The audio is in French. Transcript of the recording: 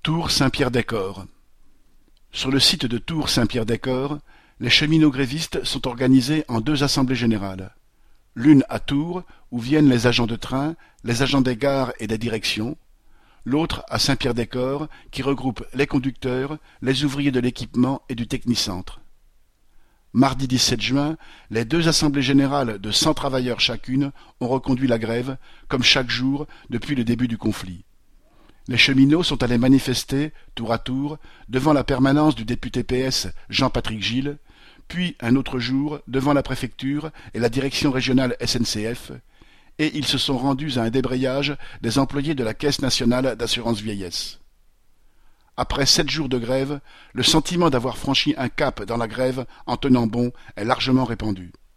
Tours-Saint-Pierre-des-Corps. Sur le site de Tours-Saint-Pierre-des-Corps, les cheminots grévistes sont organisés en deux assemblées générales. L'une à Tours, où viennent les agents de train, les agents des gares et des directions. L'autre à Saint-Pierre-des-Corps, qui regroupe les conducteurs, les ouvriers de l'équipement et du technicentre. Mardi 17 juin, les deux assemblées générales de 100 travailleurs chacune ont reconduit la grève, comme chaque jour depuis le début du conflit. Les cheminots sont allés manifester, tour à tour, devant la permanence du député PS Jean-Patrick Gille, puis un autre jour devant la préfecture et la direction régionale SNCF, et ils se sont rendus à un débrayage des employés de la Caisse nationale d'assurance vieillesse. Après 7 jours de grève, le sentiment d'avoir franchi un cap dans la grève en tenant bon est largement répandu.